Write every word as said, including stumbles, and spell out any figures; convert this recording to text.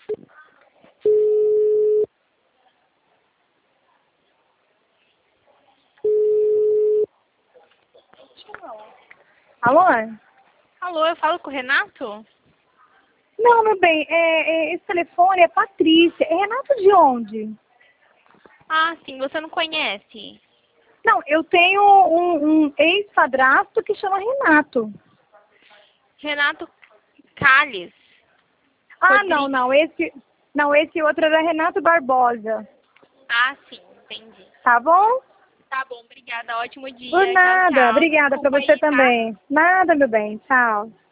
Alô? Alô, eu falo com o Renato? Não, meu bem, é, é, esse telefone é Patrícia. É Renato de onde? Ah, sim, você não conhece? Não, eu tenho um, um ex-padrasto que chama Renato. Renato Calles. Ah, não, Rodrigues. não, esse, não, esse outro era Renato Barbosa. Ah, sim, entendi. Tá bom? Tá bom, obrigada. Ótimo Por dia. Tchau, nada. tchau. Obrigada pra Desculpa você aí, tá? também. Nada, meu bem. Tchau.